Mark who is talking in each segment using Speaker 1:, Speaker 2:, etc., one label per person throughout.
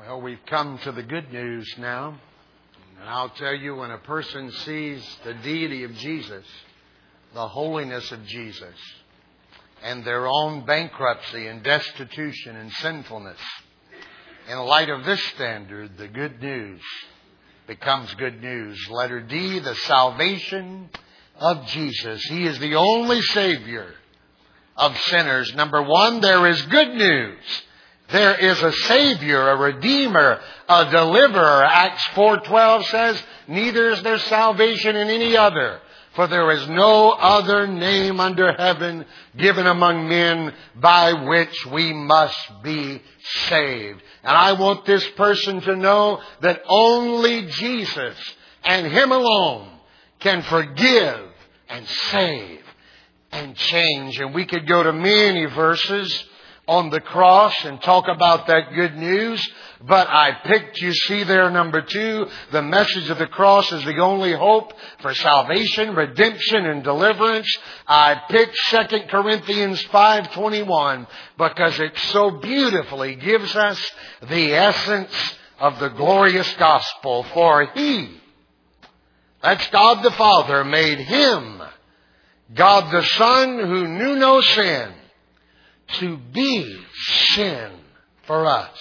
Speaker 1: Well, we've come to the good news now. And I'll tell you, when a person sees the deity of Jesus, the holiness of Jesus, and their own bankruptcy and destitution and sinfulness, in light of this standard, the good news becomes good news. Letter D, the salvation of Jesus. He is the only Savior of sinners. Number one, there is good news. There is a Savior, a Redeemer, a Deliverer. Acts 4:12 says, neither is there salvation in any other, for there is no other name under heaven given among men by which we must be saved. And I want this person to know that only Jesus and Him alone can forgive and save and change. And we could go to many verses on the cross and talk about that good news. But I picked, you see there, number 2, the message of the cross is the only hope for salvation, redemption, and deliverance. I picked 2 Corinthians 5:21 because it so beautifully gives us the essence of the glorious gospel. For He, that's God the Father, made Him, God the Son, who knew no sin, to be sin for us,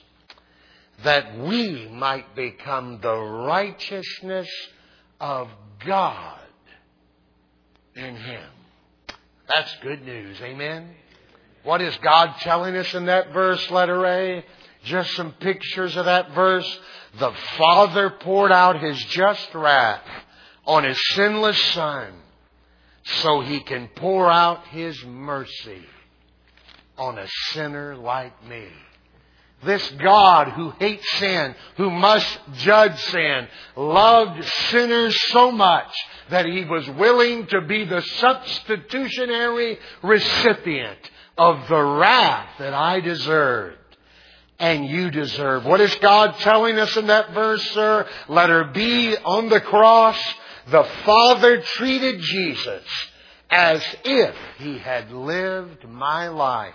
Speaker 1: that we might become the righteousness of God in Him. That's good news. Amen? What is God telling us in that verse, letter A? Just some pictures of that verse. The Father poured out His just wrath on His sinless Son so He can pour out His mercy on a sinner like me. This God who hates sin, who must judge sin, loved sinners so much that He was willing to be the substitutionary recipient of the wrath that I deserved and you deserve. What is God telling us in that verse, sir? Letter B, on the cross, the Father treated Jesus as if He had lived my life,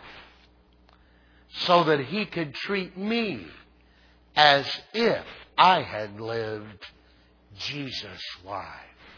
Speaker 1: so that He could treat me as if I had lived Jesus' life.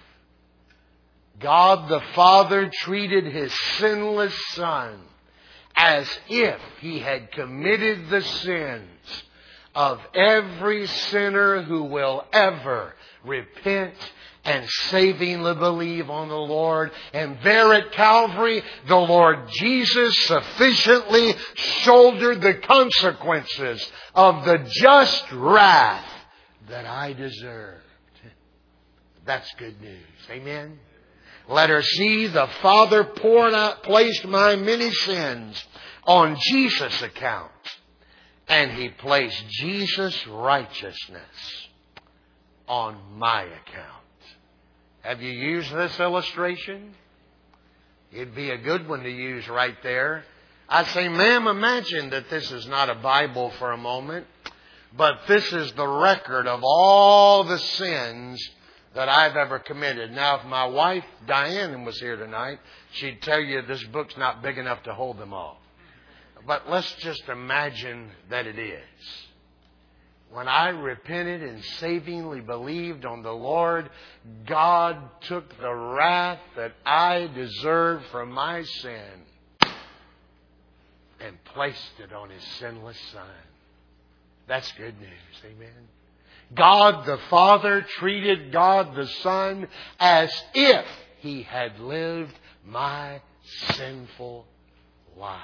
Speaker 1: God the Father treated His sinless Son as if He had committed the sins of every sinner who will ever repent and savingly believe on the Lord. And there at Calvary, the Lord Jesus sufficiently shouldered the consequences of the just wrath that I deserved. That's good news. Amen? Letter C, the Father placed my many sins on Jesus' account. And He placed Jesus' righteousness on my account. Have you used this illustration? It'd be a good one to use right there. I say, ma'am, imagine that this is not a Bible for a moment, but this is the record of all the sins that I've ever committed. Now, if my wife, Diane, was here tonight, she'd tell you this book's not big enough to hold them all. But let's just imagine that it is. When I repented and savingly believed on the Lord, God took the wrath that I deserved for my sin and placed it on His sinless Son. That's good news. Amen. God the Father treated God the Son as if He had lived my sinful life.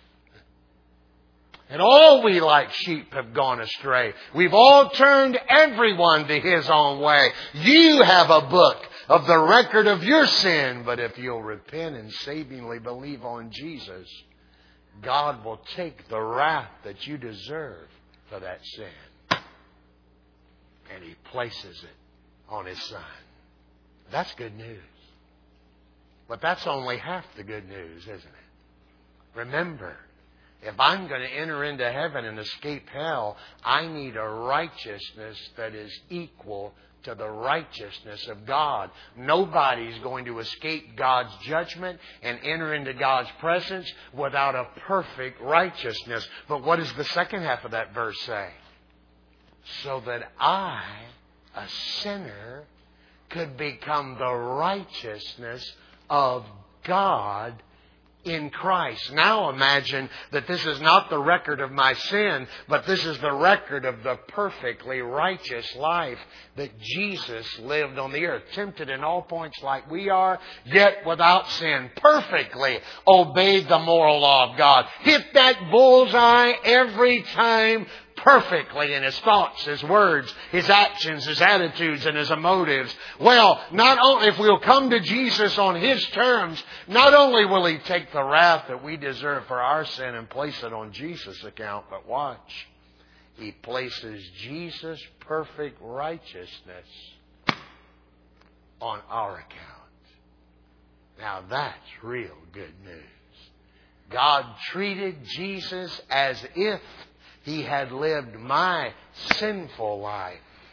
Speaker 1: And all we like sheep have gone astray. We've all turned everyone to his own way. You have a book of the record of your sin. But if you'll repent and savingly believe on Jesus, God will take the wrath that you deserve for that sin, and He places it on His Son. That's good news. But that's only half the good news, isn't it? Remember, if I'm going to enter into heaven and escape hell, I need a righteousness that is equal to the righteousness of God. Nobody's going to escape God's judgment and enter into God's presence without a perfect righteousness. But what does the second half of that verse say? so that I, a sinner, could become the righteousness of God in Christ. Now imagine that this is not the record of my sin, but this is the record of the perfectly righteous life that Jesus lived on the earth. Tempted in all points like we are, yet without sin. Perfectly obeyed the moral law of God. Hit that bullseye every time perfectly in his thoughts, his words, his actions, his attitudes, and his motives. Well, not only if we'll come to Jesus on His terms, not only will He take the wrath that we deserve for our sin and place it on Jesus' account, but watch, He places Jesus' perfect righteousness on our account. Now that's real good news. God treated Jesus as if He had lived my sinful life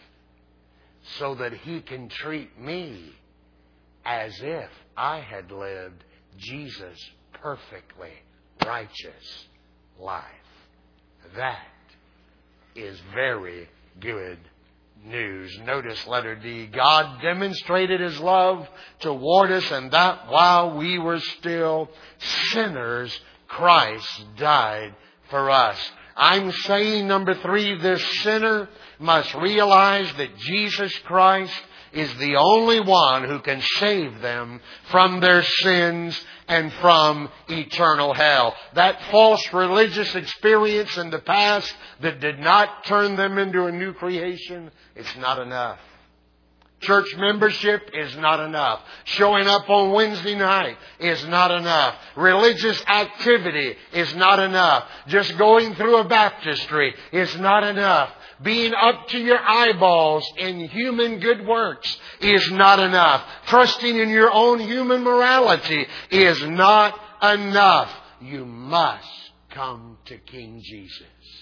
Speaker 1: so that He can treat me as if I had lived Jesus' perfectly righteous life. That is very good news. Notice letter D. God demonstrated His love toward us, and that while we were still sinners, Christ died for us. I'm saying, number 3, this sinner must realize that Jesus Christ is the only one who can save them from their sins and from eternal hell. That false religious experience in the past that did not turn them into a new creation, it's not enough. Church membership is not enough. Showing up on Wednesday night is not enough. Religious activity is not enough. Just going through a baptistry is not enough. Being up to your eyeballs in human good works is not enough. Trusting in your own human morality is not enough. You must come to King Jesus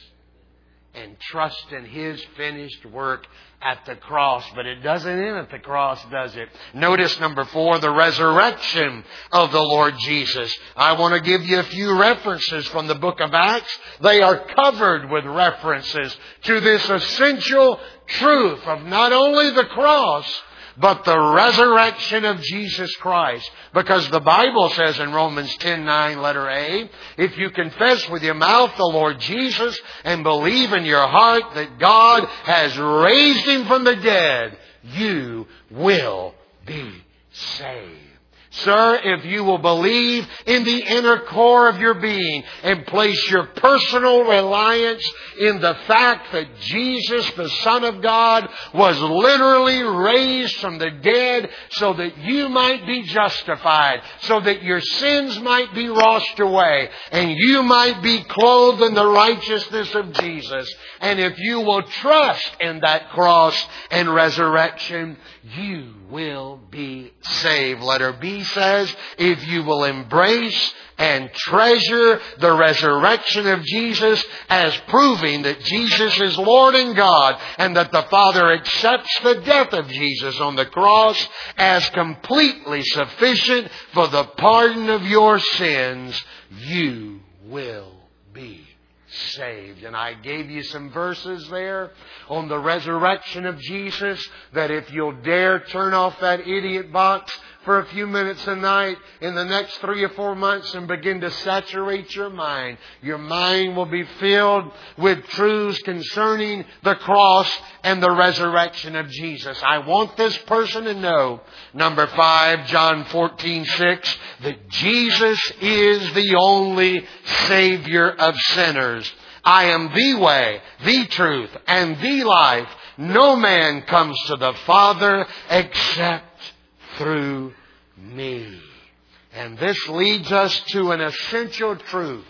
Speaker 1: and trust in His finished work at the cross. But it doesn't end at the cross, does it? Notice number 4, the resurrection of the Lord Jesus. I want to give you a few references from the book of Acts. They are covered with references to this essential truth of not only the cross, but the resurrection of Jesus Christ. Because the Bible says in Romans 10:9, letter A, if you confess with your mouth the Lord Jesus and believe in your heart that God has raised Him from the dead, you will be saved. Sir, if you will believe in the inner core of your being and place your personal reliance in the fact that Jesus, the Son of God, was literally raised from the dead so that you might be justified, so that your sins might be washed away, and you might be clothed in the righteousness of Jesus. And if you will trust in that cross and resurrection, you will be saved. Letter B says, if you will embrace and treasure the resurrection of Jesus as proving that Jesus is Lord and God, and that the Father accepts the death of Jesus on the cross as completely sufficient for the pardon of your sins, you will be saved. And I gave you some verses there on the resurrection of Jesus that if you'll dare turn off that idiot box for a few minutes a night in the next 3 or 4 months and begin to saturate your mind will be filled with truths concerning the cross and the resurrection of Jesus. I want this person to know, number 5, John 14:6, that Jesus is the only Savior of sinners. I am the way, the truth, and the life. No man comes to the Father except through me. And this leads us to an essential truth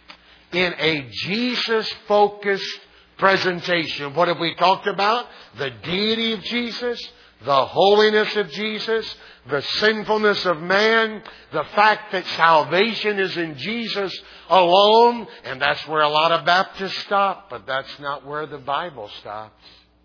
Speaker 1: in a Jesus-focused presentation. What have we talked about? The deity of Jesus, the holiness of Jesus, the sinfulness of man, the fact that salvation is in Jesus alone. And that's where a lot of Baptists stop, but that's not where the Bible stops.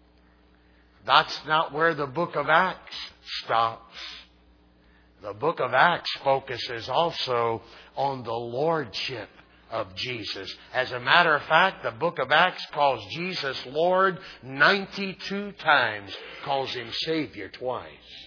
Speaker 1: That's not where the book of Acts stops. The book of Acts focuses also on the lordship of Jesus. As a matter of fact, the book of Acts calls Jesus Lord 92 times, calls Him Savior twice.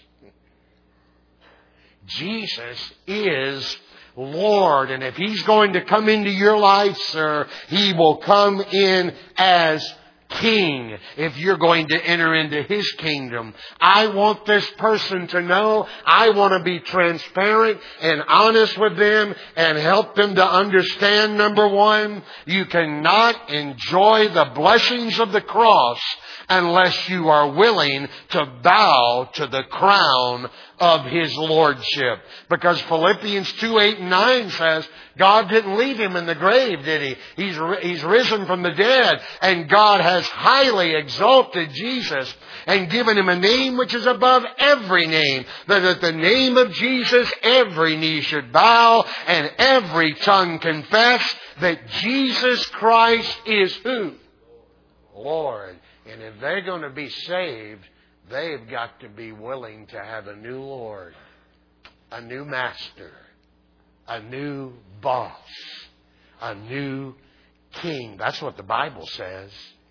Speaker 1: Jesus is Lord. And if He's going to come into your life, sir, He will come in as King if you're going to enter into His kingdom. I want this person to know. I want to be transparent and honest with them and help them to understand, number one, you cannot enjoy the blessings of the cross unless you are willing to bow to the crown of His Lordship. Because Philippians 2:8-9 says, God didn't leave Him in the grave, did He? He's risen from the dead. And God has highly exalted Jesus and given Him a name which is above every name. That at the name of Jesus every knee should bow and every tongue confess that Jesus Christ is who? Lord. And if they're going to be saved, they've got to be willing to have a new Lord, a new master, a new boss, a new king. That's what the Bible says.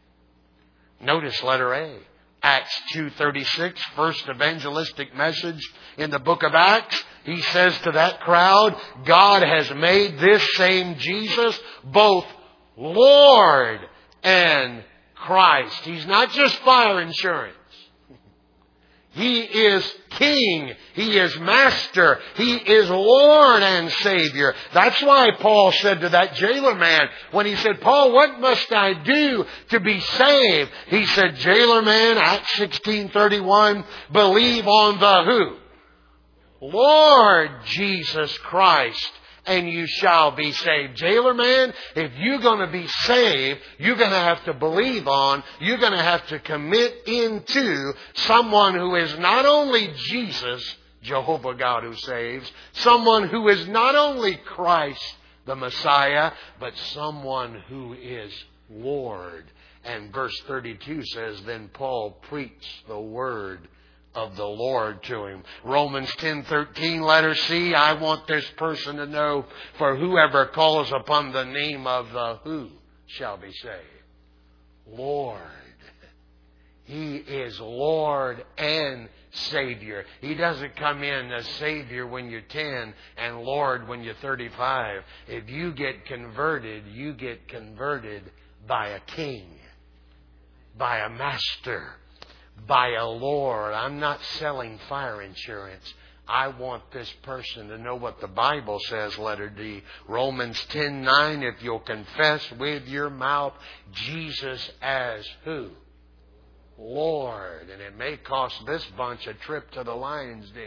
Speaker 1: Notice letter A. Acts 2:36, first evangelistic message in the book of Acts. He says to that crowd, God has made this same Jesus both Lord and Christ. He's not just fire insurance. He is King. He is Master. He is Lord and Savior. That's why Paul said to that jailer man, when he said, Paul, what must I do to be saved? He said, jailer man, Acts 16:31, believe on the who? Lord Jesus Christ, and you shall be saved. Jailer man, if you're going to be saved, you're going to have to believe on, you're going to have to commit into someone who is not only Jesus, Jehovah God who saves, someone who is not only Christ, the Messiah, but someone who is Lord. And verse 32 says, then Paul preached the word of the Lord to him. Romans 10:13, letter C, I want this person to know, for whoever calls upon the name of the who shall be saved. Lord. He is Lord and Savior. He doesn't come in as Savior when you're 10 and Lord when you're 35. If you get converted, you get converted by a king, by a master, by a Lord. I'm not selling fire insurance. I want this person to know what the Bible says, letter D. Romans 10:9, if you'll confess with your mouth Jesus as who? Lord. And it may cost this bunch a trip to the lion's den.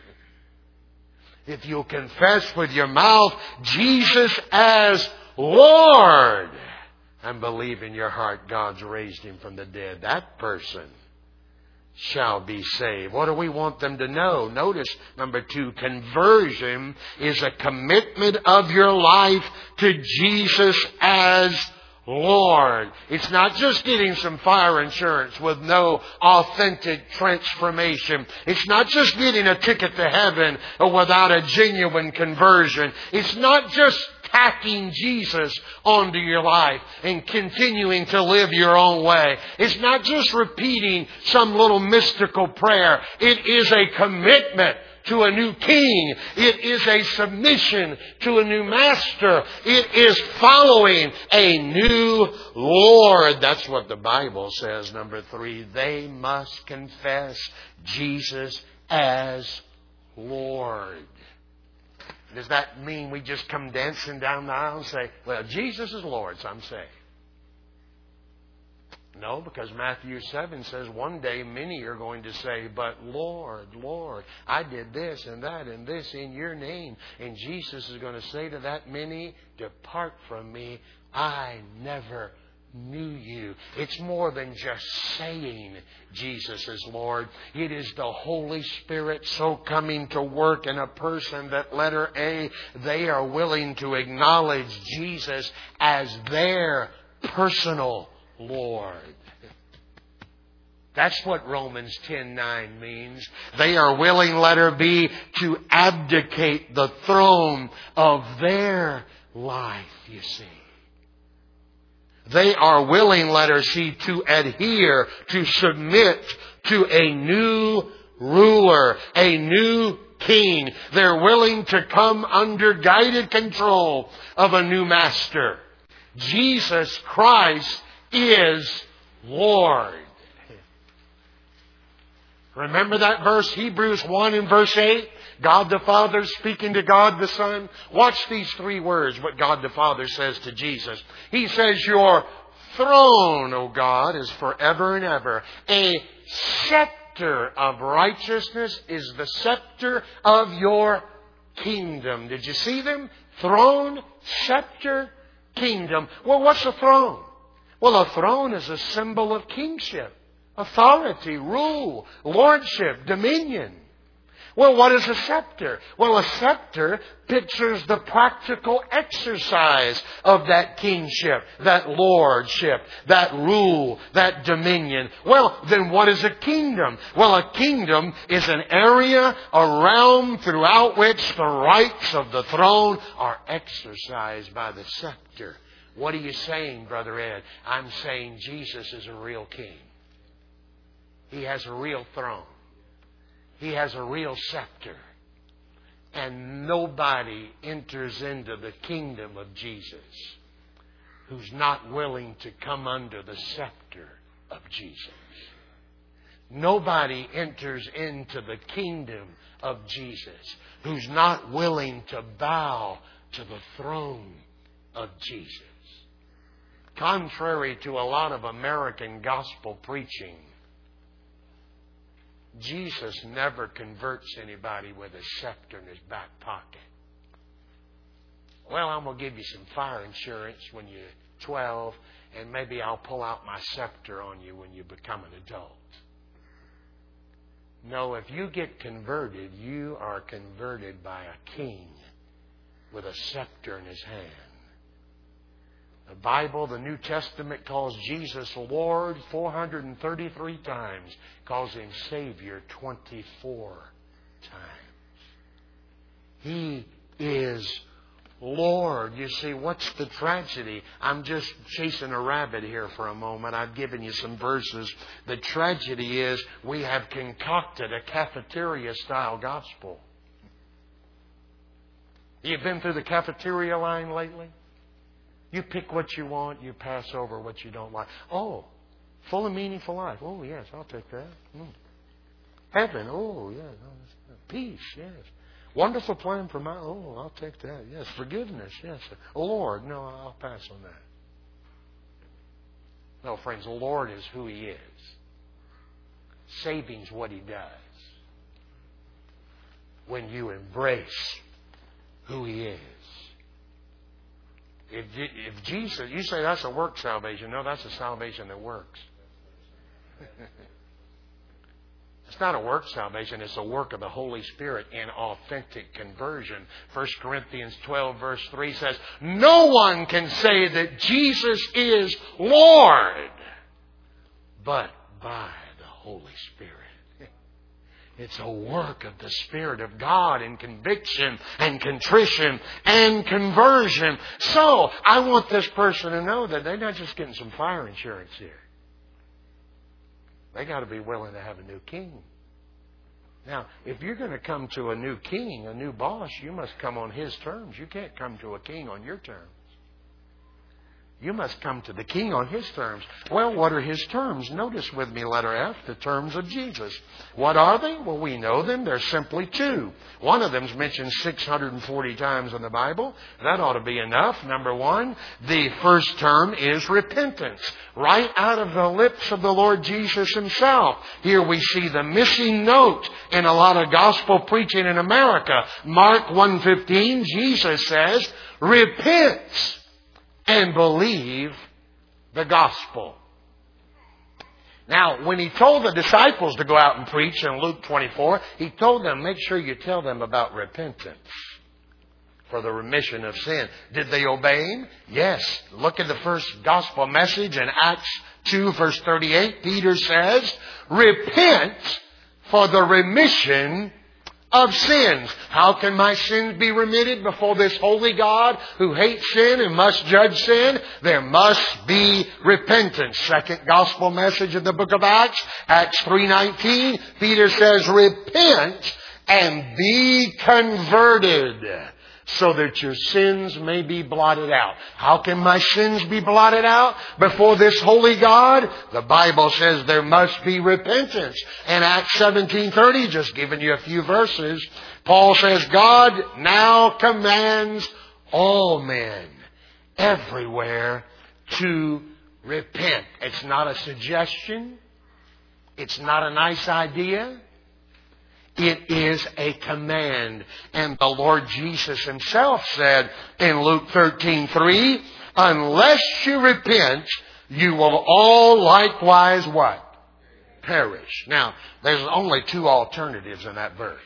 Speaker 1: If you'll confess with your mouth Jesus as Lord and believe in your heart God's raised Him from the dead, that person shall be saved. What do we want them to know? Notice, number 2, conversion is a commitment of your life to Jesus as Lord. It's not just getting some fire insurance with no authentic transformation. It's not just getting a ticket to heaven without a genuine conversion. It's not just tacking Jesus onto your life and continuing to live your own way. It's not just repeating some little mystical prayer. It is a commitment to a new king. It is a submission to a new master. It is following a new Lord. That's what the Bible says. Number 3, they must confess Jesus as Lord. Does that mean we just come dancing down the aisle and say, well, Jesus is Lord, so I'm saved? No, because Matthew 7 says one day many are going to say, but Lord, Lord, I did this and that and this in your name. And Jesus is going to say to that many, depart from me, I never knew you. It's more than just saying Jesus is Lord. It is the Holy Spirit so coming to work in a person that, letter A, they are willing to acknowledge Jesus as their personal Lord. That's what Romans 10:9 means. They are willing, letter B, to abdicate the throne of their life, you see. They are willing, letter C, to adhere, to submit to a new ruler, a new king. They're willing to come under guided control of a new master. Jesus Christ is Lord. Remember that verse, Hebrews 1 and verse 8? God the Father speaking to God the Son. Watch these three words, what God the Father says to Jesus. He says, your throne, O God, is forever and ever. A scepter of righteousness is the scepter of your kingdom. Did you see them? Throne, scepter, kingdom. Well, what's a throne? Well, a throne is a symbol of kingship, authority, rule, lordship, dominion. Well, what is a scepter? Well, a scepter pictures the practical exercise of that kingship, that lordship, that rule, that dominion. Well, then what is a kingdom? Well, a kingdom is an area, a realm throughout which the rights of the throne are exercised by the scepter. What are you saying, Brother Ed? I'm saying Jesus is a real king. He has a real throne. He has a real scepter. And nobody enters into the kingdom of Jesus who's not willing to come under the scepter of Jesus. Nobody enters into the kingdom of Jesus who's not willing to bow to the throne of Jesus. Contrary to a lot of American gospel preaching, Jesus never converts anybody with a scepter in his back pocket. Well, I'm going to give you some fire insurance when you're 12, and maybe I'll pull out my scepter on you when you become an adult. No, if you get converted, you are converted by a king with a scepter in his hand. The Bible, the New Testament, calls Jesus Lord 433 times, calls Him Savior 24 times. He is Lord. You see, what's the tragedy? I'm just chasing a rabbit here for a moment. I've given you some verses. The tragedy is we have concocted a cafeteria-style gospel. You've been through the cafeteria line lately? You pick what you want, you pass over what you don't like. Oh, full and meaningful life. Oh, yes, I'll take that. Heaven. Oh, yes. Peace, yes. Wonderful plan for my... Oh, I'll take that. Yes. Forgiveness, yes. Oh, Lord, no, I'll pass on that. No, friends, the Lord is who He is. Saving's what He does. When you embrace who He is. If Jesus, you say that's a work salvation. No, that's a salvation that works. It's not a work salvation. It's a work of the Holy Spirit in authentic conversion. 1 Corinthians 12 verse 3 says, no one can say that Jesus is Lord but by the Holy Spirit. It's a work of the Spirit of God in conviction and contrition and conversion. So, I want this person to know that they're not just getting some fire insurance here. They got to be willing to have a new king. Now, if you're going to come to a new king, a new boss, you must come on his terms. You can't come to a king on your terms. You must come to the king on his terms. Well, what are his terms? Notice with me, letter F, the terms of Jesus. What are they? Well, we know them. They're simply two. One of them is mentioned 640 times in the Bible. That ought to be enough. Number one, the first term is repentance. Right out of the lips of the Lord Jesus Himself. Here we see the missing note in a lot of gospel preaching in America. Mark 1:15, Jesus says, repent and believe the gospel. Now, when He told the disciples to go out and preach in Luke 24, He told them, make sure you tell them about repentance for the remission of sin. Did they obey Him? Yes. Look at the first gospel message in Acts 2 verse 38. Peter says, repent for the remission of sins. How can my sins be remitted before this holy God who hates sin and must judge sin? There must be repentance. Second gospel message of the book of Acts, Acts 3:19, Peter says, repent and be converted, so that your sins may be blotted out. How can my sins be blotted out before this holy God? The Bible says there must be repentance. In Acts 17:30, just giving you a few verses, Paul says, God now commands all men everywhere to repent. It's not a suggestion. It's not a nice idea. It is a command. And the Lord Jesus Himself said in Luke 13:3, unless you repent, you will all likewise what? Perish. Now, there's only two alternatives in that verse.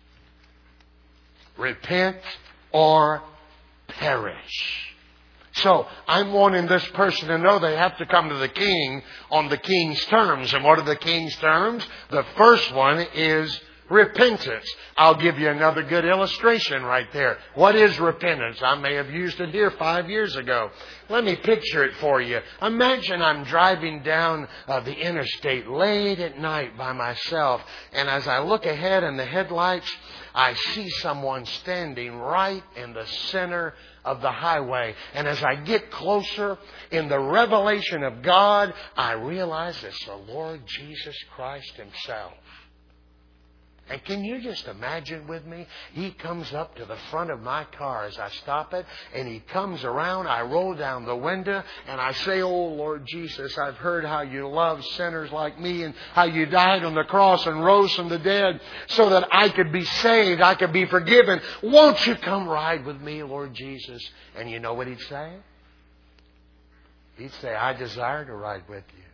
Speaker 1: Repent or perish. So, I'm wanting this person to know they have to come to the King on the King's terms. And what are the King's terms? The first one is repentance. I'll give you another good illustration right there. What is repentance? I may have used it here 5 years ago. Let me picture it for you. Imagine I'm driving down the interstate late at night by myself, and as I look ahead in the headlights, I see someone standing right in the center of the highway. And as I get closer in the revelation of God, I realize it's the Lord Jesus Christ Himself. And can you just imagine with me? He comes up to the front of my car as I stop it, and He comes around. I roll down the window, and I say, oh, Lord Jesus, I've heard how You love sinners like me and how You died on the cross and rose from the dead so that I could be saved, I could be forgiven. Won't You come ride with me, Lord Jesus? And you know what He'd say? He'd say, I desire to ride with You.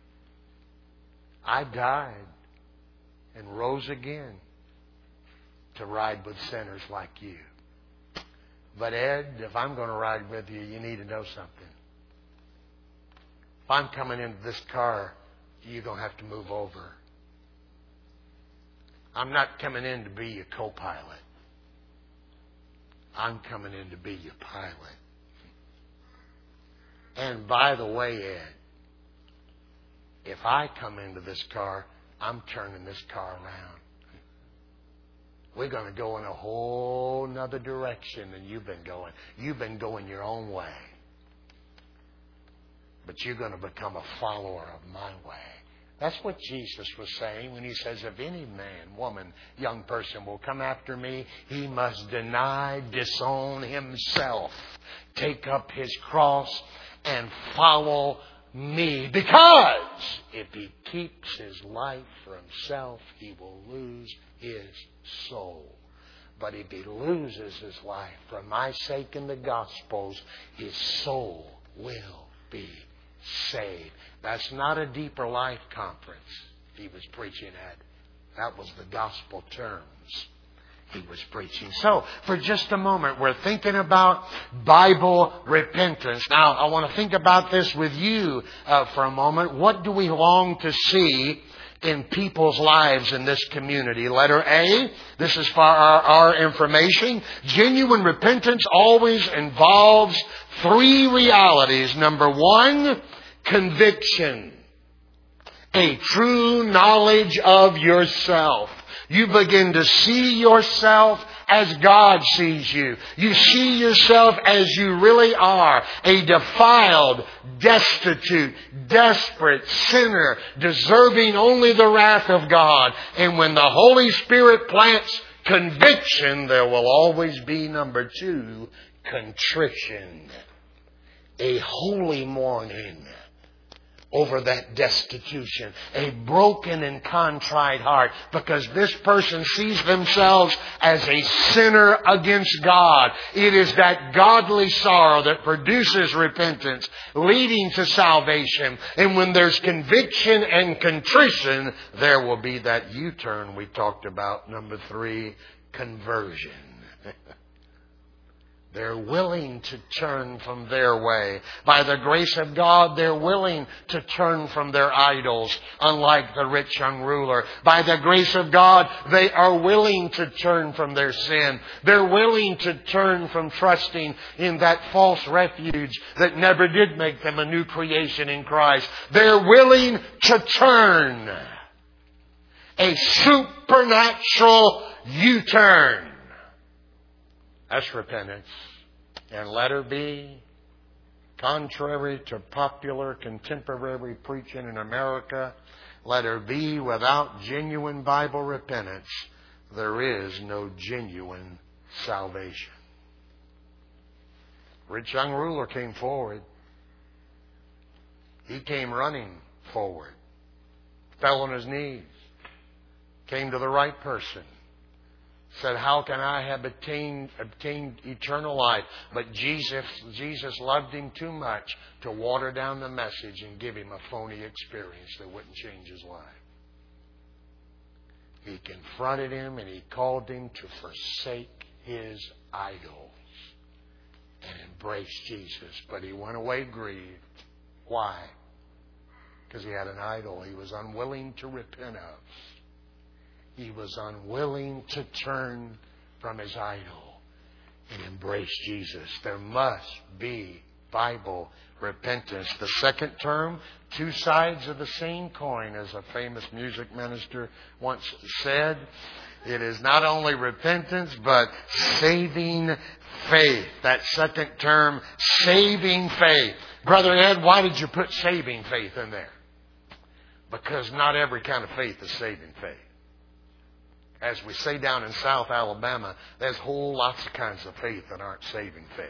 Speaker 1: I died and rose again to ride with sinners like you. But Ed, if I'm going to ride with you, you need to know something. If I'm coming into this car, you're going to have to move over. I'm not coming in to be your co-pilot. I'm coming in to be your pilot. And by the way, Ed, if I come into this car, I'm turning this car around. We're going to go in a whole nother direction than you've been going. You've been going your own way. But you're going to become a follower of my way. That's what Jesus was saying when He says, if any man, woman, young person will come after me, he must deny, disown himself, take up his cross, and follow me. Because if he keeps his life for himself, he will lose his soul. But if he loses his life for my sake in the Gospels, his soul will be saved. That's not a Deeper Life conference he was preaching at. That was the gospel terms he was preaching. So, for just a moment, we're thinking about Bible repentance. Now, I want to think about this with you for a moment. What do we long to see in people's lives in this community? Letter A, this is for our information. Genuine repentance always involves three realities. Number one, conviction. A true knowledge of yourself. You begin to see yourself as God sees you. You see yourself as you really are. A defiled, destitute, desperate sinner, deserving only the wrath of God. And when the Holy Spirit plants conviction, there will always be, number two, contrition. A holy mourning over that destitution. A broken and contrite heart. Because this person sees themselves as a sinner against God. It is that godly sorrow that produces repentance, leading to salvation. And when there's conviction and contrition, there will be that U-turn we talked about. Number three, conversion. They're willing to turn from their way. By the grace of God, they're willing to turn from their idols, unlike the rich young ruler. By the grace of God, they are willing to turn from their sin. They're willing to turn from trusting in that false refuge that never did make them a new creation in Christ. They're willing to turn. A supernatural U-turn. That's repentance. And letter B, contrary to popular contemporary preaching in America, letter B, without genuine Bible repentance, there is no genuine salvation. Rich young ruler came forward. He came running forward. Fell on his knees. Came to the right person. Said, how can I have obtained eternal life? But Jesus loved him too much to water down the message and give him a phony experience that wouldn't change his life. He confronted him and he called him to forsake his idols and embrace Jesus. But he went away grieved. Why? Because he had an idol he was unwilling to repent of. He was unwilling to turn from his idol and embrace Jesus. There must be Bible repentance. The second term, two sides of the same coin, as a famous music minister once said. It is not only repentance, but saving faith. That second term, saving faith. Brother Ed, why did you put saving faith in there? Because not every kind of faith is saving faith. As we say down in South Alabama, there's whole lots of kinds of faith that aren't saving faith.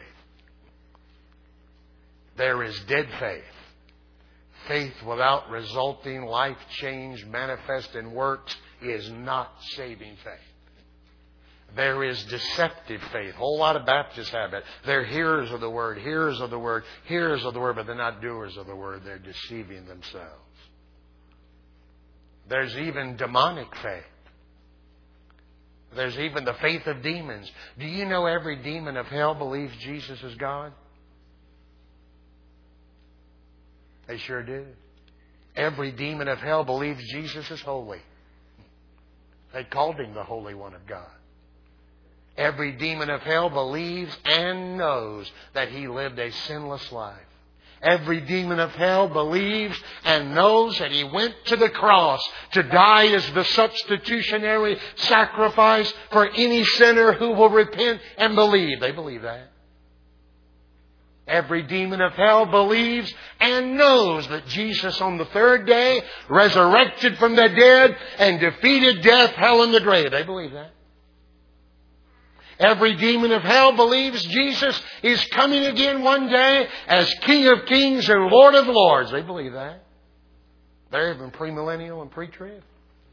Speaker 1: There is dead faith. Faith without resulting life change manifest in works is not saving faith. There is deceptive faith. A whole lot of Baptists have it. They're hearers of the Word, hearers of the Word, hearers of the Word, but they're not doers of the Word. They're deceiving themselves. There's even demonic faith. There's even the faith of demons. Do you know every demon of hell believes Jesus is God? They sure do. Every demon of hell believes Jesus is holy. They called him the Holy One of God. Every demon of hell believes and knows that he lived a sinless life. Every demon of hell believes and knows that he went to the cross to die as the substitutionary sacrifice for any sinner who will repent and believe. They believe that. Every demon of hell believes and knows that Jesus on the third day resurrected from the dead and defeated death, hell, and the grave. They believe that. Every demon of hell believes Jesus is coming again one day as King of Kings and Lord of Lords. They believe that. They're even premillennial and pre-trib.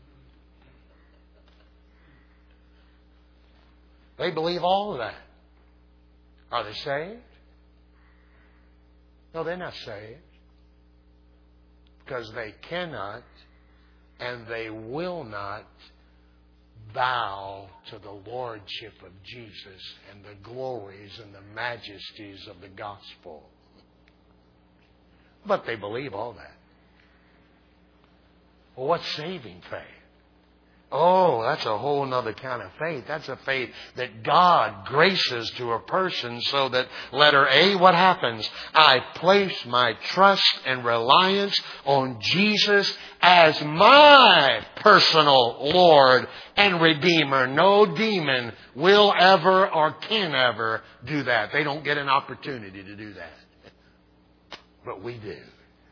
Speaker 1: They believe all of that. Are they saved? No, they're not saved. Because they cannot and they will not bow to the lordship of Jesus and the glories and the majesties of the gospel. But they believe all that. Well, what's saving faith? Oh, that's a whole other kind of faith. That's a faith that God graces to a person so that, letter A, what happens? I place my trust and reliance on Jesus as my personal Lord and Redeemer. No demon will ever or can ever do that. They don't get an opportunity to do that. But we do.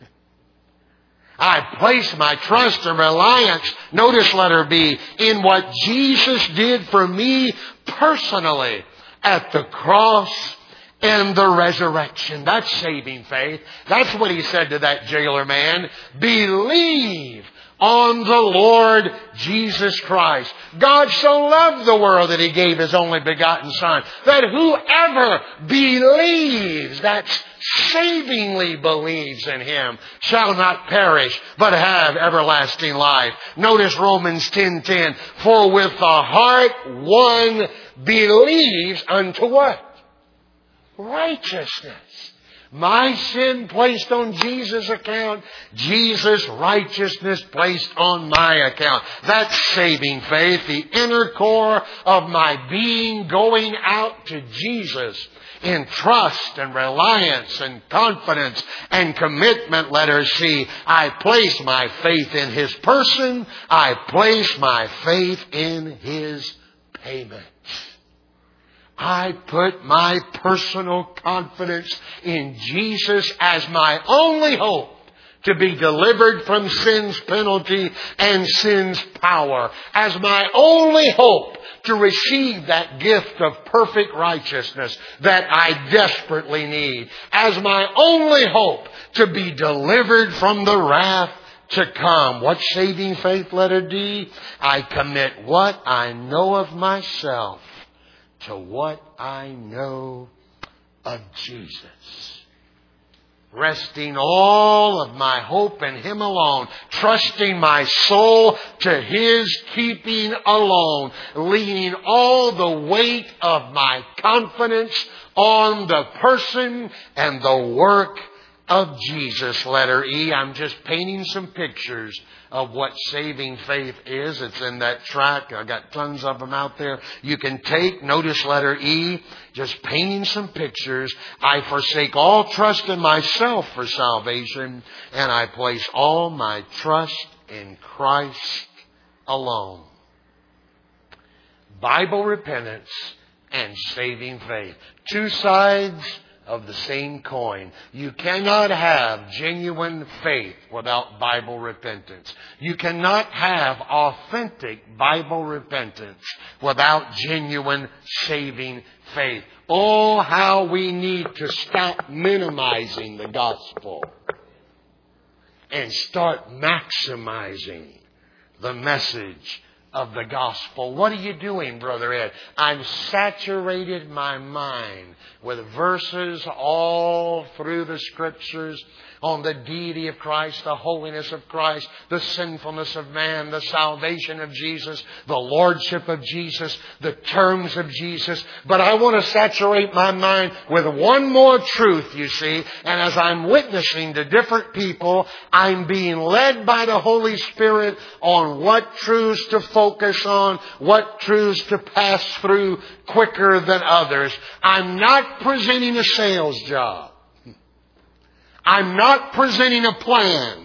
Speaker 1: I place my trust and reliance, notice letter B, in what Jesus did for me personally at the cross and the resurrection. That's saving faith. That's what he said to that jailer man. Believe on the Lord Jesus Christ. God so loved the world that he gave his only begotten Son, that whoever believes, that's savingly believes in him, shall not perish, but have everlasting life. Notice Romans 10:10. For with the heart one believes unto what? righteousness. My sin placed on Jesus' account, Jesus' righteousness placed on my account. That's saving faith, the inner core of my being going out to Jesus in trust and reliance and confidence and commitment. Letter C, I place my faith in His person. I place my faith in His payment. I put my personal confidence in Jesus as my only hope to be delivered from sin's penalty and sin's power, as my only hope to receive that gift of perfect righteousness that I desperately need, as my only hope to be delivered from the wrath to come. What saving faith? Letter D, I commit what I know of myself to what I know of Jesus. Resting all of my hope in Him alone. Trusting my soul to His keeping alone. Leaning all the weight of my confidence on the person and the work of Jesus. Letter E, I'm just painting some pictures of what saving faith is. It's in that track. I got tons of them out there. You can take. Notice letter E, just painting some pictures. I forsake all trust in myself for salvation, and I place all my trust in Christ alone. Bible repentance and saving faith. Two sides of the same coin. You cannot have genuine faith without Bible repentance. You cannot have authentic Bible repentance without genuine saving faith. Oh, how we need to stop minimizing the gospel and start maximizing the message of the gospel. What are you doing, Brother Ed? I've saturated my mind with verses all through the Scriptures on the deity of Christ, the holiness of Christ, the sinfulness of man, the salvation of Jesus, the lordship of Jesus, the terms of Jesus. But I want to saturate my mind with one more truth, you see. And as I'm witnessing to different people, I'm being led by the Holy Spirit on what truths to focus on, what truths to pass through quicker than others. I'm not presenting a sales job. I'm not presenting a plan.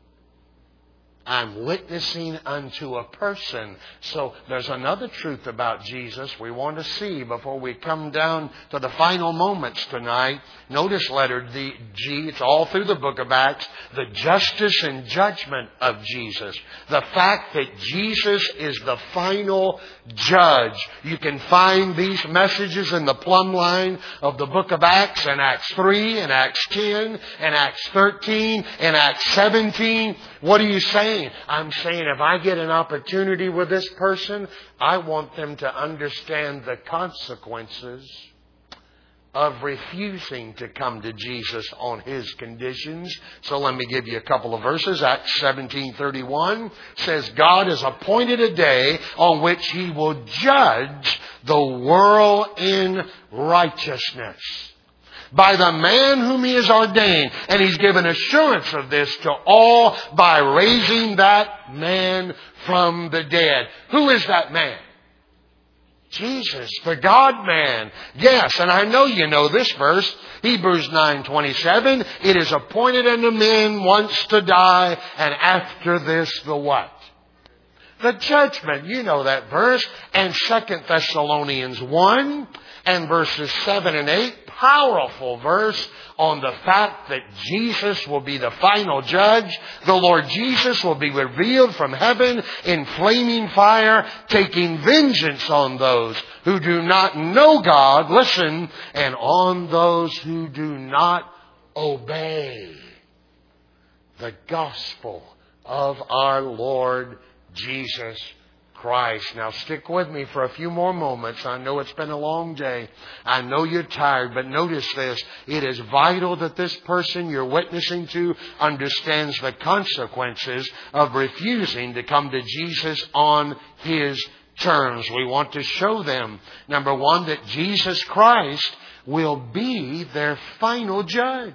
Speaker 1: I'm witnessing unto a person. So there's another truth about Jesus we want to see before we come down to the final moments tonight. Notice letter G. It's all through the book of Acts. The justice and judgment of Jesus. The fact that Jesus is the final judge. You can find these messages in the plumb line of the book of Acts, in Acts 3, in Acts 10, in Acts 13, in Acts 17. What are you saying? I'm saying if I get an opportunity with this person, I want them to understand the consequences of refusing to come to Jesus on His conditions. So let me give you a couple of verses. Acts 17:31 says, God has appointed a day on which He will judge the world in righteousness by the man whom He has ordained. And He's given assurance of this to all by raising that man from the dead. Who is that man? Jesus, the God-man. Yes, and I know you know this verse. Hebrews 9:27. It is appointed unto men once to die, and after this the what? The judgment. You know that verse. And 2 Thessalonians 1 and verses 7 and 8. Powerful verse on the fact that Jesus will be the final judge. The Lord Jesus will be revealed from heaven in flaming fire, taking vengeance on those who do not know God. Listen, and on those who do not obey the gospel of our Lord Jesus Christ. Now stick with me for a few more moments. I know it's been a long day. I know you're tired, but notice this. It is vital that this person you're witnessing to understands the consequences of refusing to come to Jesus on His terms. We want to show them, number one, that Jesus Christ will be their final judge.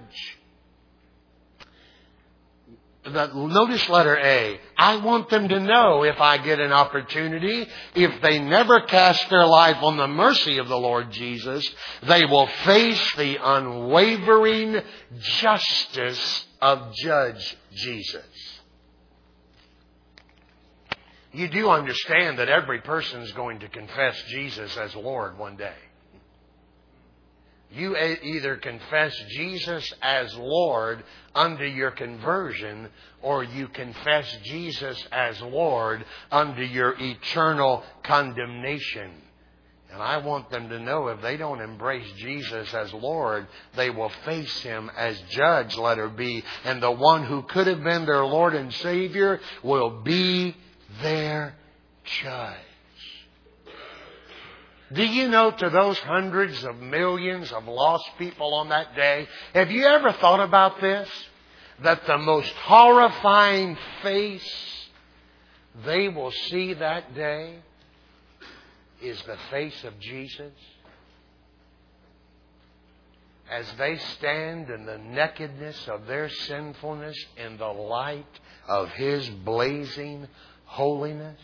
Speaker 1: Notice letter A. I want them to know, if I get an opportunity, if they never cast their life on the mercy of the Lord Jesus, they will face the unwavering justice of Judge Jesus. You do understand that every person is going to confess Jesus as Lord one day. You either confess Jesus as Lord under your conversion, or you confess Jesus as Lord under your eternal condemnation. And I want them to know, if they don't embrace Jesus as Lord, they will face Him as judge, letter B. And the one who could have been their Lord and Savior will be their judge. Do you know, to those hundreds of millions of lost people on that day, have you ever thought about this? That the most horrifying face they will see that day is the face of Jesus. As they stand in the nakedness of their sinfulness in the light of His blazing holiness.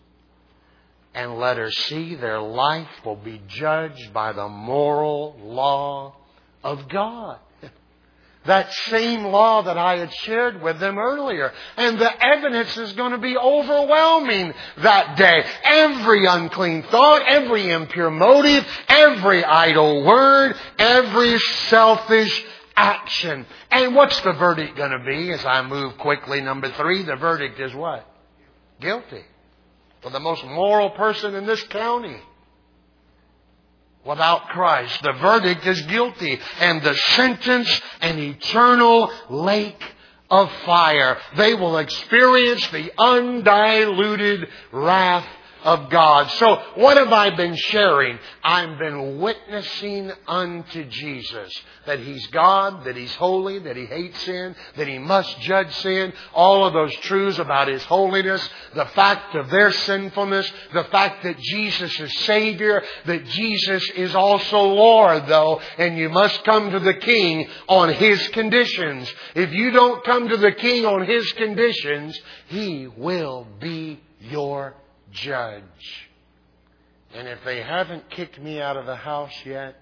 Speaker 1: And letter C, their life will be judged by the moral law of God. That same law that I had shared with them earlier. And the evidence is going to be overwhelming that day. Every unclean thought, every impure motive, every idle word, every selfish action. And what's the verdict going to be as I move quickly? Number 3, the verdict is what? Guilty. For the most moral person in this county. Without Christ, the verdict is guilty. And the sentence, an eternal lake of fire. They will experience the undiluted wrath of God. So what have I been sharing? I've been witnessing unto Jesus that He's God, that He's holy, that He hates sin, that He must judge sin. All of those truths about His holiness, the fact of their sinfulness, the fact that Jesus is Savior, that Jesus is also Lord, though, and you must come to the King on His conditions. If you don't come to the King on His conditions, He will be your judge. And if they haven't kicked me out of the house yet,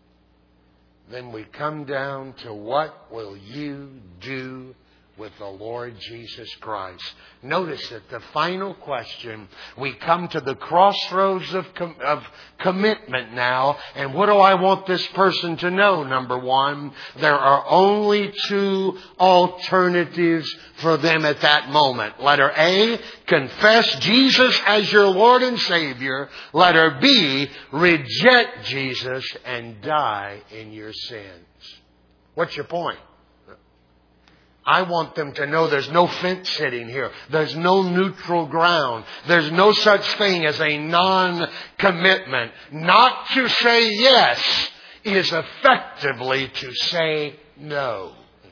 Speaker 1: then we come down to, what will you do with the Lord Jesus Christ? Notice that the final question, we come to the crossroads of commitment now. And what do I want this person to know? Number 1, there are only 2 alternatives for them at that moment. Letter A, confess Jesus as your Lord and Savior. Letter B, reject Jesus and die in your sins. What's your point? I want them to know there's no fence sitting here. There's no neutral ground. There's no such thing as a non-commitment. Not to say yes is effectively to say no.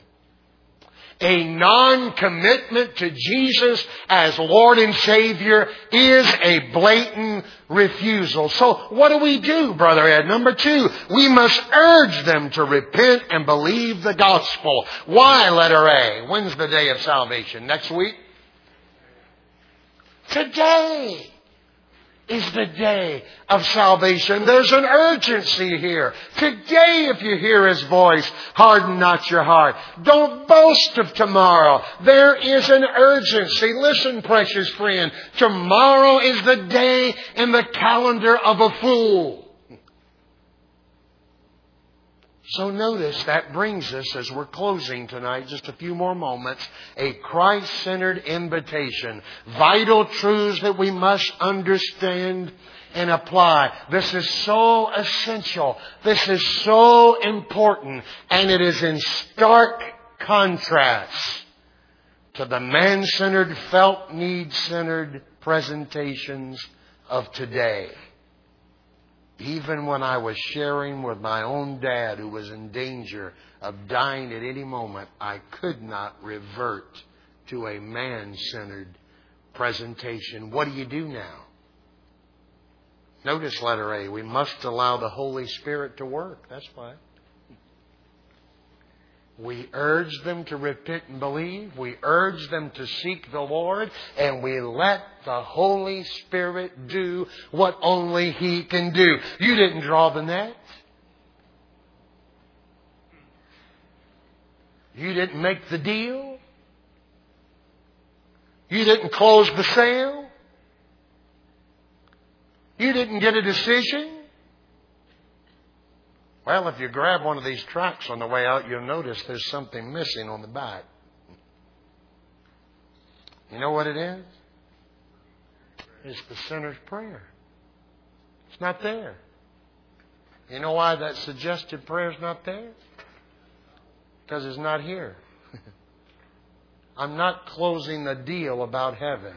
Speaker 1: A non-commitment to Jesus as Lord and Savior is a blatant refusal. So what do, Brother Ed? Number 2, we must urge them to repent and believe the gospel. Why, letter A? When's the day of salvation? Next week? Today is the day of salvation. There's an urgency here. Today, if you hear His voice, harden not your heart. Don't boast of tomorrow. There is an urgency. Listen, precious friend. Tomorrow is the day in the calendar of a fool. So notice that brings us, as we're closing tonight, just a few more moments, a Christ-centered invitation. Vital truths that we must understand and apply. This is so essential. This is so important. And it is in stark contrast to the man-centered, felt need-centered presentations of today. Even when I was sharing with my own dad, who was in danger of dying at any moment, I could not revert to a man-centered presentation. What do you do now? Notice letter A. We must allow the Holy Spirit to work. That's why. We urge them to repent and believe. We urge them to seek the Lord. And we let the Holy Spirit do what only He can do. You didn't draw the net. You didn't make the deal. You didn't close the sale. You didn't get a decision. Well, if you grab one of these tracts on the way out, you'll notice there's something missing on the back. You know what it is? It's the sinner's prayer. It's not there. You know why that suggested prayer is not there? Because it's not here. I'm not closing the deal about heaven.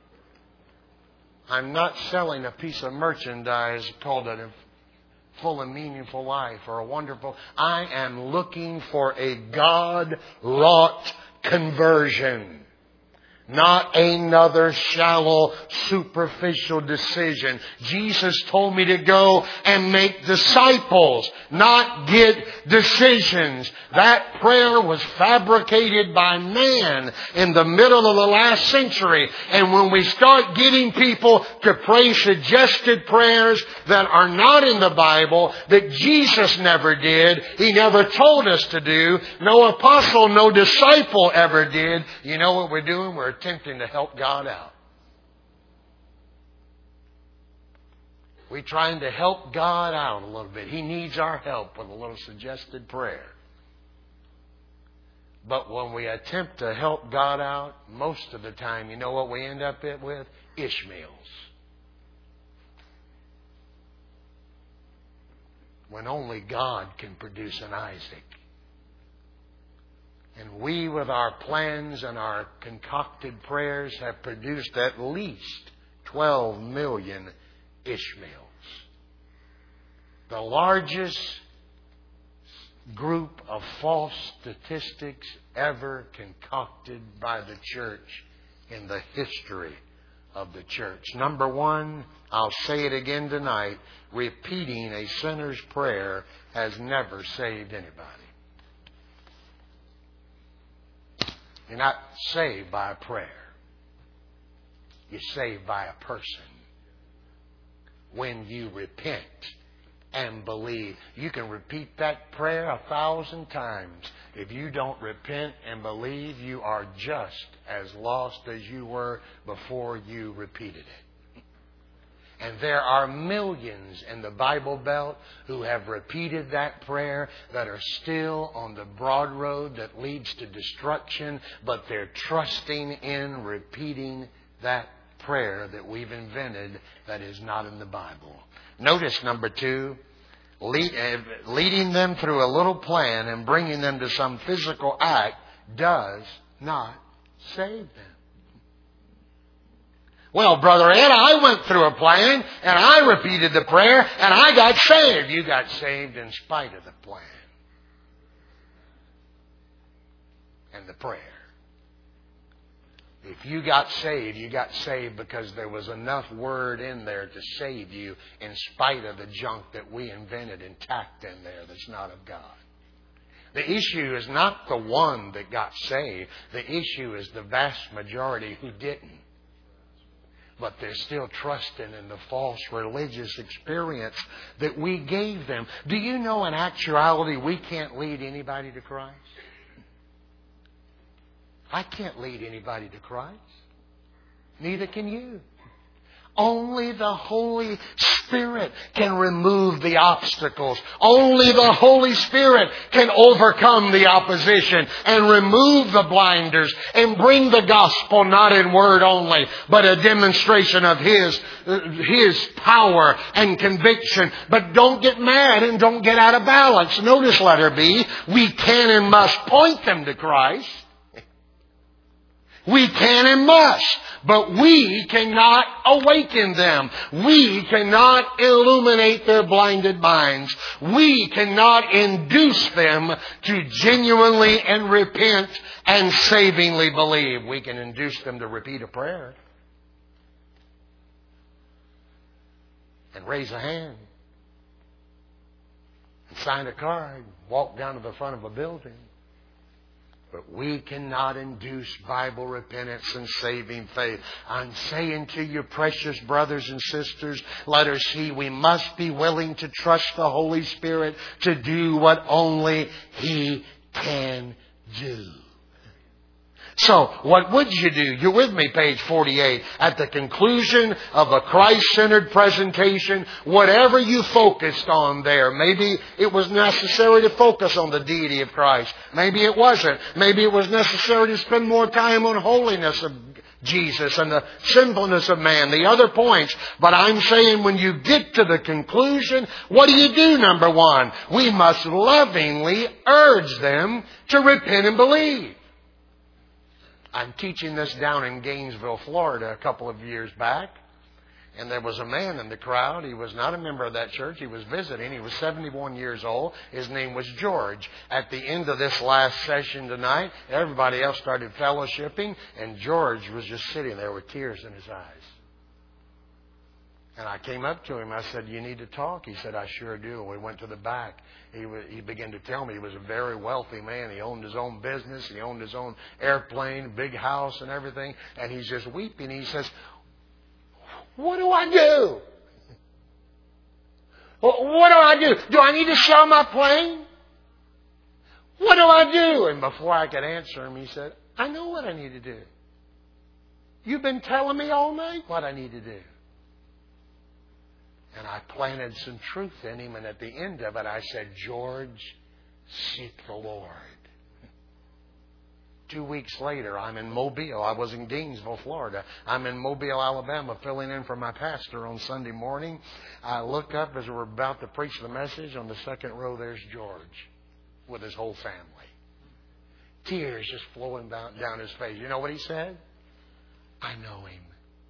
Speaker 1: I'm not selling a piece of merchandise called a full and meaningful life or a wonderful. I am looking for a God-wrought conversion. Not another shallow, superficial decision. Jesus told me to go and make disciples, not get decisions. That prayer was fabricated by man in the middle of the last century. And when we start getting people to pray suggested prayers that are not in the Bible, that Jesus never did, He never told us to do, no apostle, no disciple ever did, you know what we're doing? We're attempting to help God out. We're trying to help God out a little bit. He needs our help with a little suggested prayer. But when we attempt to help God out, most of the time, you know what we end up with? Ishmaels. When only God can produce an Isaac. And we, with our plans and our concocted prayers, have produced at least 12 million Ishmaels. The largest group of false statistics ever concocted by the church in the history of the church. Number one, I'll say it again tonight, repeating a sinner's prayer has never saved anybody. You're not saved by a prayer. You're saved by a person. When you repent and believe. You can repeat that prayer 1,000 times. If you don't repent and believe, you are just as lost as you were before you repeated it. And there are millions in the Bible Belt who have repeated that prayer that are still on the broad road that leads to destruction, but they're trusting in repeating that prayer that we've invented that is not in the Bible. Notice number two, leading them through a little plan and bringing them to some physical act does not save them. Well, Brother Ed, I went through a plan and I repeated the prayer and I got saved. You got saved in spite of the plan and the prayer. If you got saved because there was enough word in there to save you in spite of the junk that we invented and tacked in there that's not of God. The issue is not the one that got saved. The issue is the vast majority who didn't. But they're still trusting in the false religious experience that we gave them. Do you know in actuality we can't lead anybody to Christ? I can't lead anybody to Christ. Neither can you. Only the Holy Spirit can remove the obstacles. Only the Holy Spirit can overcome the opposition and remove the blinders and bring the gospel not in word only, but a demonstration of His power and conviction. But don't get mad and don't get out of balance. Notice letter B, we can and must point them to Christ. We can and must, but we cannot awaken them. We cannot illuminate their blinded minds. We cannot induce them to genuinely and repent and savingly believe. We can induce them to repeat a prayer. and raise a hand and sign a card, walk down to the front of a building. But we cannot induce Bible repentance and saving faith. I'm saying to you, precious brothers and sisters, letter C, we must be willing to trust the Holy Spirit to do what only He can do. So, what would you do? You're with me, page 48. At the conclusion of a Christ-centered presentation, whatever you focused on there, maybe it was necessary to focus on the deity of Christ. Maybe it wasn't. Maybe it was necessary to spend more time on holiness of Jesus and the sinfulness of man, the other points. But I'm saying when you get to the conclusion, what do? Number one, we must lovingly urge them to repent and believe. I'm teaching this down in Gainesville, Florida, a couple of years back. And there was a man in the crowd. He was not a member of that church. He was visiting. He was 71 years old. His name was George. At the end of this last session tonight, everybody else started fellowshipping, and George was just sitting there with tears in his eyes. And I came up to him. I said, "You need to talk?" He said, "I sure do." We went to the back. He began to tell me he was a very wealthy man. He owned his own business. He owned his own airplane, big house and everything. And he's just weeping. He says, "What do I do? What do I do? Do I need to sell my plane? What do I do?" And before I could answer him, he said, "I know what I need to do. You've been telling me all night what I need to do." And I planted some truth in him, and at the end of it, I said, "George, seek the Lord." 2 weeks later, I'm in Mobile. I was in Gainesville, Florida. I'm in Mobile, Alabama, filling in for my pastor on Sunday morning. I look up as we're about to preach the message. On the second row, there's George with his whole family. Tears just flowing down his face. You know what he said? "I know Him.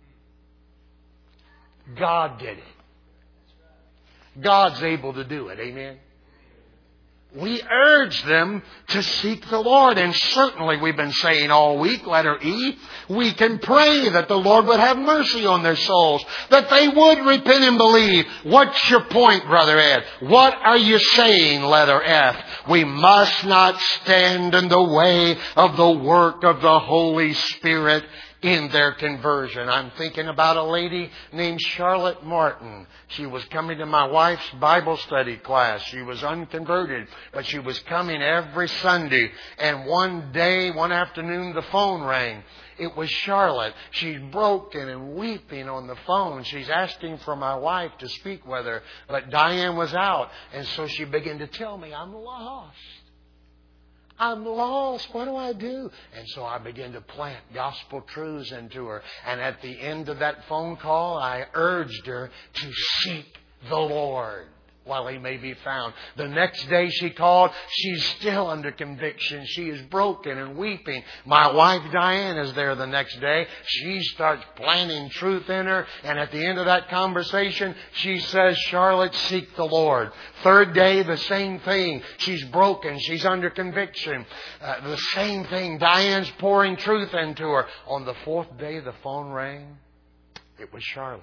Speaker 1: God did it. God's able to do it." Amen. We urge them to seek the Lord. And certainly we've been saying all week, letter E, we can pray that the Lord would have mercy on their souls, that they would repent and believe. What's your point, Brother Ed? What are you saying, letter F? We must not stand in the way of the work of the Holy Spirit in their conversion. I'm thinking about a lady named Charlotte Martin. She was coming to my wife's Bible study class. She was unconverted, but she was coming every Sunday. And one afternoon, the phone rang. It was Charlotte. She's broken and weeping on the phone. She's asking for my wife to speak with her, but Diane was out. And so she began to tell me, "I'm lost. I'm lost. What do I do?" And so I began to plant gospel truths into her. And at the end of that phone call, I urged her to seek the Lord while He may be found. The next day she called. She's still under conviction. She is broken and weeping. My wife Diane is there the next day. She starts planting truth in her. And at the end of that conversation, she says, "Charlotte, seek the Lord." Third day, the same thing. She's broken. She's under conviction. The same thing. Diane's pouring truth into her. On the fourth day, the phone rang. It was Charlotte.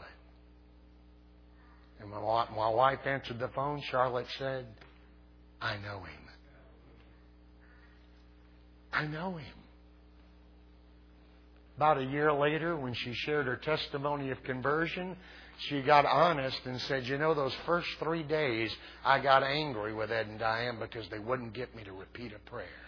Speaker 1: And my wife answered the phone. Charlotte said, "I know Him. I know Him." About a year later, when she shared her testimony of conversion, she got honest and said, "You know, those first 3 days, I got angry with Ed and Diane because they wouldn't get me to repeat a prayer."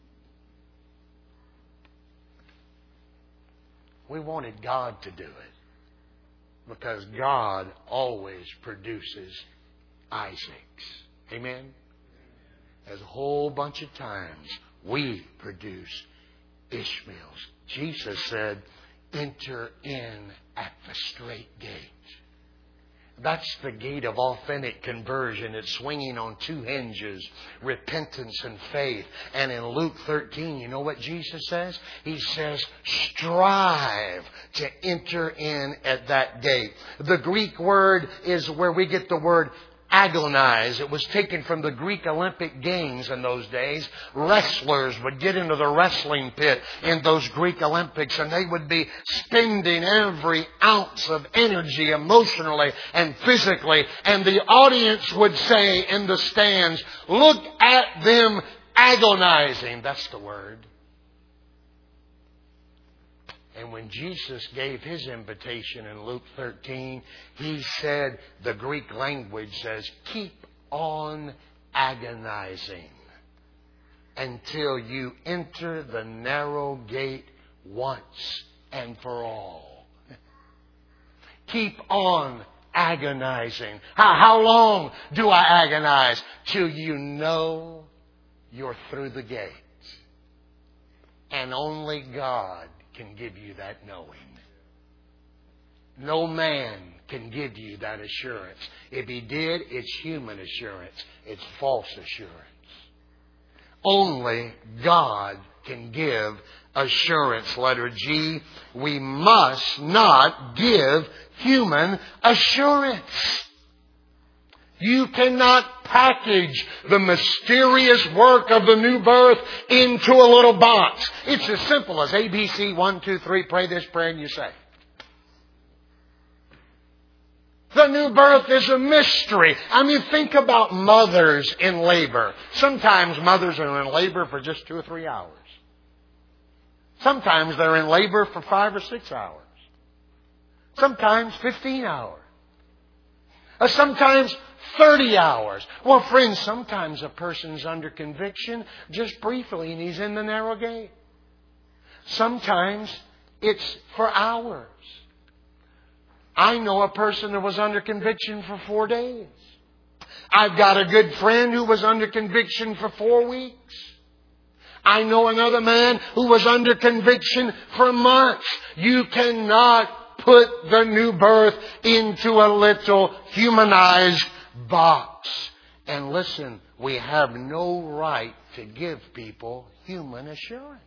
Speaker 1: We wanted God to do it, because God always produces Isaacs. Amen? There's a whole bunch of times we produce Ishmaels. Jesus said, "Enter in at the straight gate." That's the gate of authentic conversion. It's swinging on two hinges, repentance and faith. And in Luke 13, you know what Jesus says? He says, strive to enter in at that gate. The Greek word is where we get the word agonize. It was taken from the Greek Olympic Games in those days. Wrestlers would get into the wrestling pit in those Greek Olympics, and they would be spending every ounce of energy emotionally and physically. And the audience would say in the stands, "Look at them agonizing." That's the word. And when Jesus gave His invitation in Luke 13, He said, the Greek language says, "Keep on agonizing until you enter the narrow gate once and for all." Keep on agonizing. How long do I agonize? Till you know you're through the gate. And only God can give you that knowing. No man can give you that assurance. If he did, it's human assurance. It's false assurance. Only God can give assurance. Letter G, we must not give human assurance. You cannot package the mysterious work of the new birth into a little box. It's as simple as ABC, 1, 2, 3, pray this prayer and you say. The new birth is a mystery. I mean, think about mothers in labor. Sometimes mothers are in labor for just 2 or 3 hours. Sometimes they're in labor for 5 or 6 hours. Sometimes 15 hours. Sometimes 30 hours. Well, friends, sometimes a person's under conviction just briefly and he's in the narrow gate. Sometimes it's for hours. I know a person that was under conviction for 4 days. I've got a good friend who was under conviction for 4 weeks. I know another man who was under conviction for months. You cannot put the new birth into a little humanized box. And listen, we have no right to give people human assurance.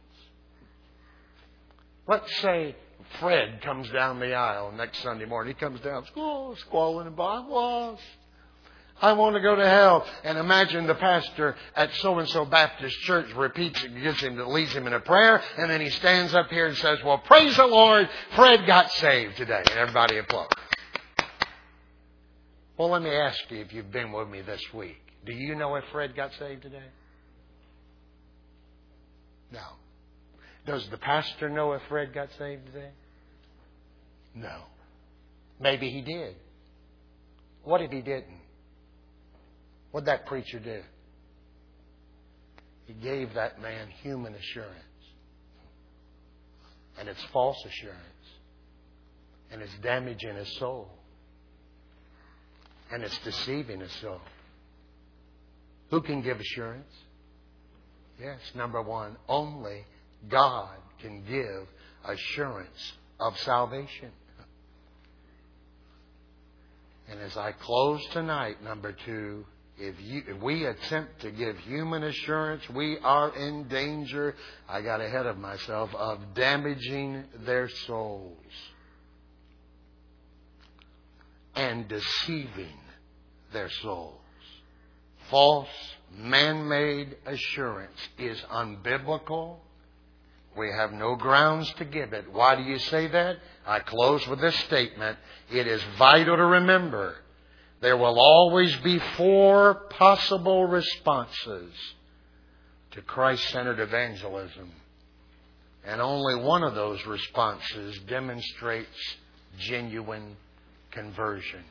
Speaker 1: Let's say Fred comes down the aisle next Sunday morning. He comes down, squalling and blah. I want to go to hell. And imagine the pastor at so-and-so Baptist church repeats it, leads him in a prayer, and then he stands up here and says, "Well, praise the Lord, Fred got saved today." And everybody applauds. Well, let me ask you, if you've been with me this week, do you know if Fred got saved today? No. Does the pastor know if Fred got saved today? No. Maybe he did. What if he didn't? What'd that preacher do? He gave that man human assurance. And it's false assurance. And it's damaging his soul. And it's deceiving his soul. Who can give assurance? Yes, number one, only God can give assurance of salvation. And as I close tonight, number two, if we attempt to give human assurance, we are in danger, I got ahead of myself, of damaging their souls and deceiving their souls. False, man-made assurance is unbiblical. We have no grounds to give it. Why do you say that? I close with this statement. It is vital to remember there will always be 4 possible responses to Christ-centered evangelism. And only one of those responses demonstrates genuine conversion.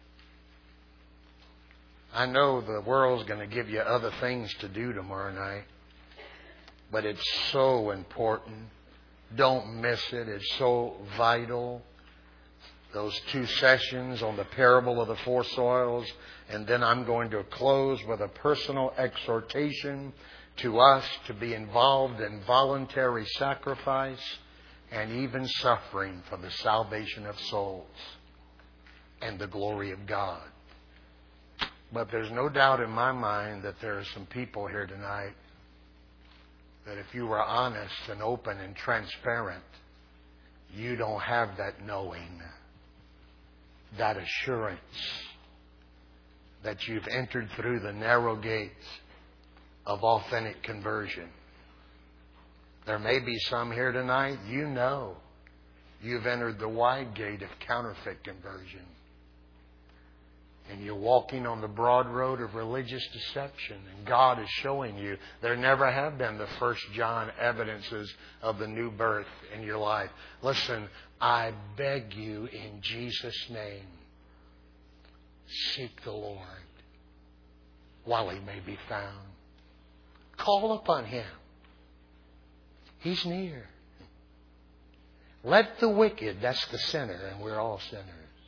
Speaker 1: I know the world's going to give you other things to do tomorrow night, but it's so important. Don't miss it. It's so vital. Those 2 sessions on the parable of the 4 soils. And then I'm going to close with a personal exhortation to us to be involved in voluntary sacrifice and even suffering for the salvation of souls and the glory of God. But there's no doubt in my mind that there are some people here tonight that if you were honest and open and transparent, you don't have that knowing, that assurance that you've entered through the narrow gates of authentic conversion. There may be some here tonight, you know you've entered the wide gate of counterfeit conversion. And you're walking on the broad road of religious deception. And God is showing you there never have been the 1 John evidences of the new birth in your life. Listen, I beg you in Jesus' name, seek the Lord while He may be found. Call upon Him. He's near. Let the wicked, that's the sinner, and we're all sinners,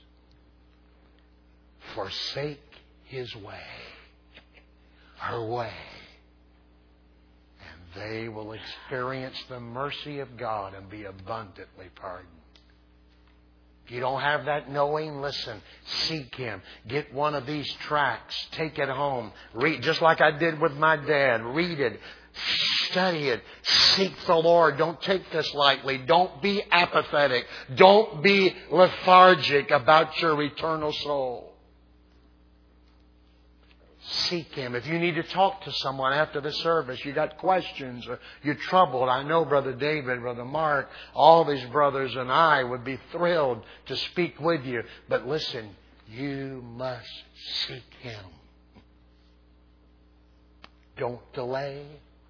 Speaker 1: forsake his way, her way, and they will experience the mercy of God and be abundantly pardoned. If you don't have that knowing, listen, seek Him. Get one of these tracts, take it home, read, just like I did with my dad. Read it, study it, seek the Lord. Don't take this lightly. Don't be apathetic. Don't be lethargic about your eternal soul. Seek Him. If you need to talk to someone after the service, you got questions or you're troubled, I know Brother David, Brother Mark, all these brothers and I would be thrilled to speak with you. But listen, you must seek Him. Don't delay.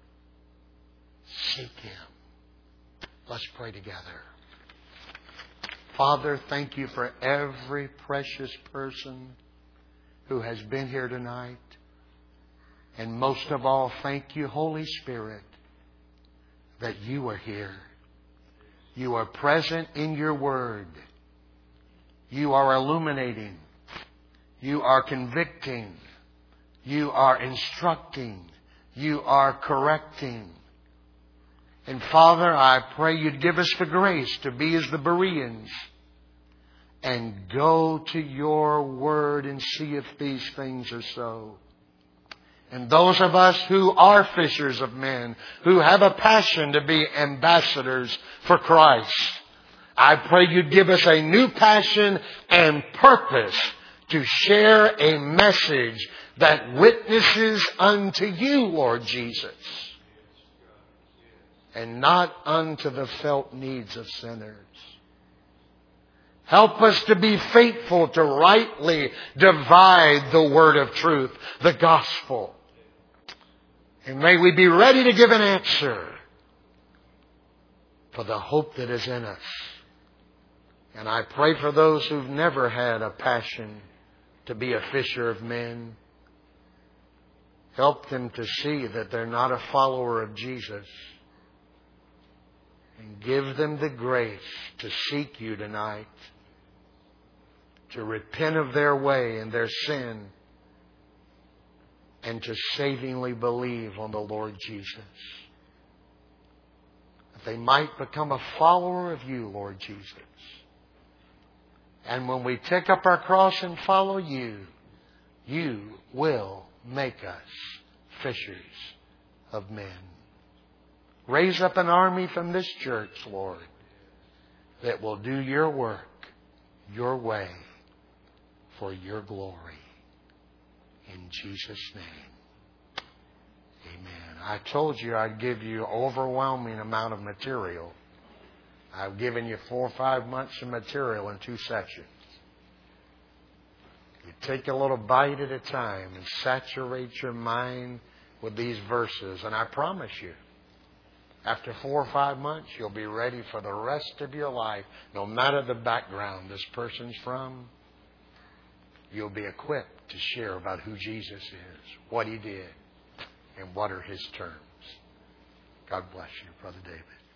Speaker 1: Seek Him. Let's pray together. Father, thank You for every precious person who has been here tonight. And most of all, thank You, Holy Spirit, that You are here. You are present in Your Word. You are illuminating. You are convicting. You are instructing. You are correcting. And Father, I pray You'd give us the grace to be as the Bereans and go to Your Word and see if these things are so. And those of us who are fishers of men, who have a passion to be ambassadors for Christ, I pray You'd give us a new passion and purpose to share a message that witnesses unto You, Lord Jesus, and not unto the felt needs of sinners. Help us to be faithful to rightly divide the word of truth, the gospel. And may we be ready to give an answer for the hope that is in us. And I pray for those who've never had a passion to be a fisher of men. Help them to see that they're not a follower of Jesus. And give them the grace to seek You tonight, to repent of their way and their sin, and to savingly believe on the Lord Jesus. That they might become a follower of You, Lord Jesus. And when we take up our cross and follow You, You will make us fishers of men. Raise up an army from this church, Lord, that will do Your work, Your way, for Your glory. In Jesus' name, amen. I told you I'd give you an overwhelming amount of material. I've given you 4 or 5 months of material in 2 sessions. You take a little bite at a time and saturate your mind with these verses. And I promise you, after 4 or 5 months, you'll be ready for the rest of your life. No matter the background this person's from, you'll be equipped to share about who Jesus is, what He did, and what are His terms. God bless you, Brother David.